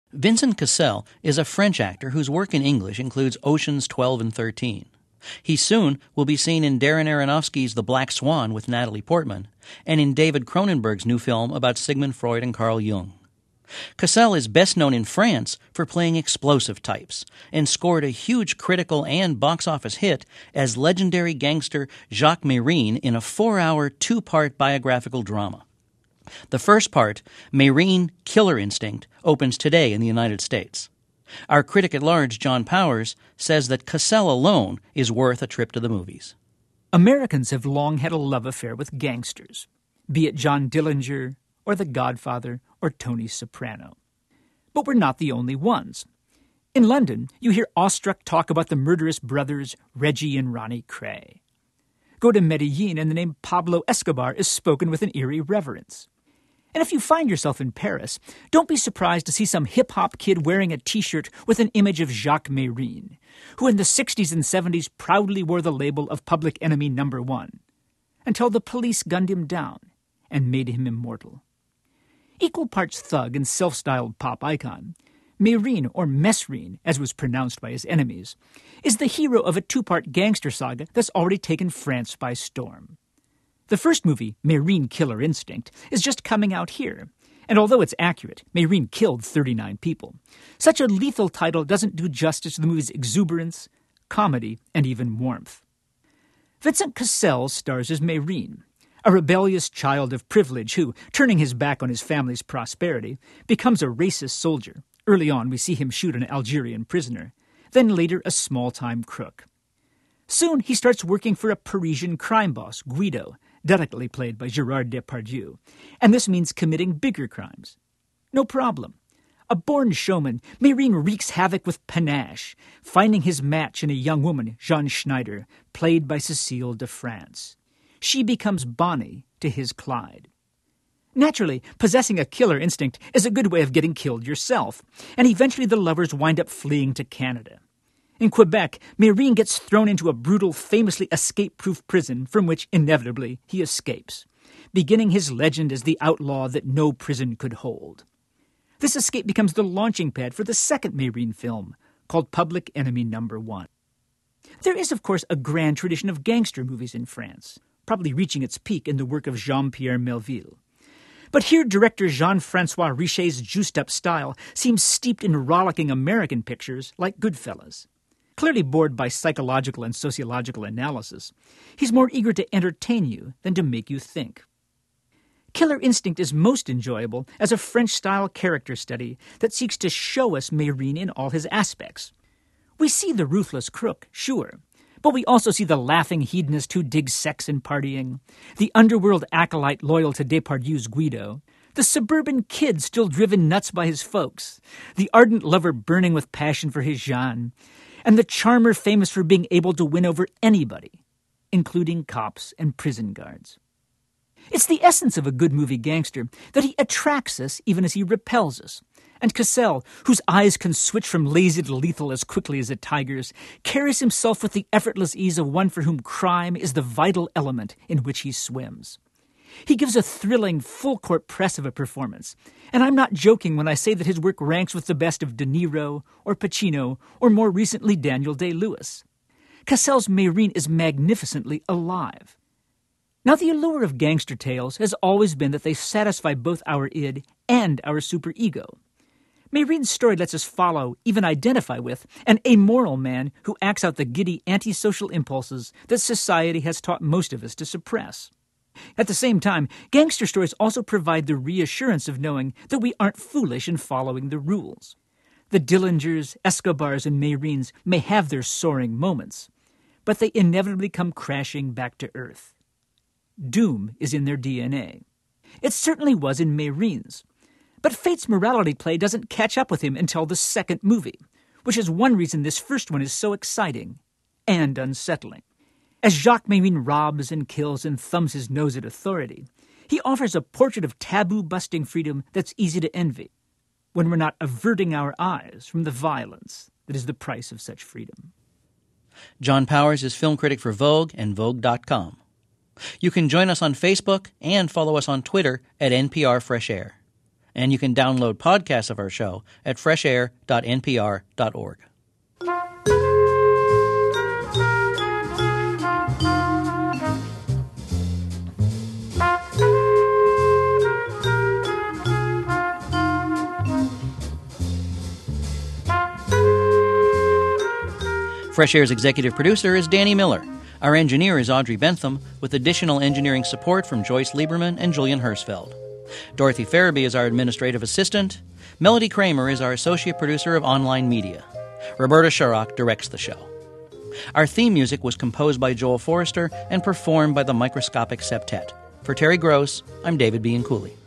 Vincent Cassel is a French actor whose work in English includes Oceans 12 and 13. He soon will be seen in Darren Aronofsky's The Black Swan with Natalie Portman, and in David Cronenberg's new film about Sigmund Freud and Carl Jung. Cassel is best known in France for playing explosive types, and scored a huge critical and box office hit as legendary gangster Jacques Mérine in a 4-hour, 2-part biographical drama. The first part, Mérine Killer Instinct, opens today in the United States. Our critic at large, John Powers, says that Cassel alone is worth a trip to the movies. Americans have long had a love affair with gangsters, be it John Dillinger or The Godfather or Tony Soprano. But we're not the only ones. In London, you hear awestruck talk about the murderous brothers Reggie and Ronnie Cray. Go to Medellin and the name Pablo Escobar is spoken with an eerie reverence. And if you find yourself in Paris, don't be surprised to see some hip-hop kid wearing a T-shirt with an image of Jacques Mérine, who in the 60s and 70s proudly wore the label of Public Enemy No. 1, until the police gunned him down and made him immortal. Equal parts thug and self-styled pop icon, Mérine, or Mesrine, as was pronounced by his enemies, is the hero of a 2-part gangster saga that's already taken France by storm. The first movie, Mérine Killer Instinct, is just coming out here, and although it's accurate, Mérine killed 39 people. Such a lethal title doesn't do justice to the movie's exuberance, comedy, and even warmth. Vincent Cassel stars as Mérine, a rebellious child of privilege who, turning his back on his family's prosperity, becomes a racist soldier. Early on, we see him shoot an Algerian prisoner, then later a small-time crook. Soon, he starts working for a Parisian crime boss, Guido, delicately played by Gerard Depardieu, and this means committing bigger crimes. No problem. A born showman, Mérine wreaks havoc with panache, finding his match in a young woman, Jeanne Schneider, played by Cécile de France. She becomes Bonnie to his Clyde. Naturally, possessing a killer instinct is a good way of getting killed yourself, and eventually the lovers wind up fleeing to Canada. In Quebec, Mérine gets thrown into a brutal, famously escape-proof prison from which, inevitably, he escapes, beginning his legend as the outlaw that no prison could hold. This escape becomes the launching pad for the second Mérine film, called Public Enemy No. 1. There is, of course, a grand tradition of gangster movies in France, probably reaching its peak in the work of Jean-Pierre Melville. But here director Jean-François Richet's juiced-up style seems steeped in rollicking American pictures like Goodfellas. Clearly bored by psychological and sociological analysis, he's more eager to entertain you than to make you think. Killer Instinct is most enjoyable as a French-style character study that seeks to show us Mérine in all his aspects. We see the ruthless crook, sure, but we also see the laughing hedonist who digs sex and partying, the underworld acolyte loyal to Depardieu's Guido, the suburban kid still driven nuts by his folks, the ardent lover burning with passion for his Jeanne, and the charmer famous for being able to win over anybody, including cops and prison guards. It's the essence of a good movie gangster that he attracts us even as he repels us. And Cassel, whose eyes can switch from lazy to lethal as quickly as a tiger's, carries himself with the effortless ease of one for whom crime is the vital element in which he swims. He gives a thrilling, full-court press of a performance, and I'm not joking when I say that his work ranks with the best of De Niro or Pacino or more recently Daniel Day-Lewis. Cassel's Mérine is magnificently alive. Now, the allure of gangster tales has always been that they satisfy both our id and our superego. Mérine's story lets us follow, even identify with, an amoral man who acts out the giddy antisocial impulses that society has taught most of us to suppress. At the same time, gangster stories also provide the reassurance of knowing that we aren't foolish in following the rules. The Dillingers, Escobars, and Mérines may have their soaring moments, but they inevitably come crashing back to earth. Doom is in their DNA. It certainly was in Mérine's. But Fate's morality play doesn't catch up with him until the second movie, which is one reason this first one is so exciting and unsettling. As Jacques Mérine robs and kills and thumbs his nose at authority, he offers a portrait of taboo-busting freedom that's easy to envy, when we're not averting our eyes from the violence that is the price of such freedom. John Powers is film critic for Vogue and Vogue.com. You can join us on Facebook and follow us on Twitter at NPR Fresh Air. And you can download podcasts of our show at freshair.npr.org. Fresh Air's executive producer is Danny Miller. Our engineer is Audrey Bentham, with additional engineering support from Joyce Lieberman and Julian Hersfeld. Dorothy Farabee is our administrative assistant. Melody Kramer is our associate producer of online media. Roberta Sharrock directs the show. Our theme music was composed by Joel Forrester and performed by the Microscopic Septet. For Terry Gross, I'm David Bianculli.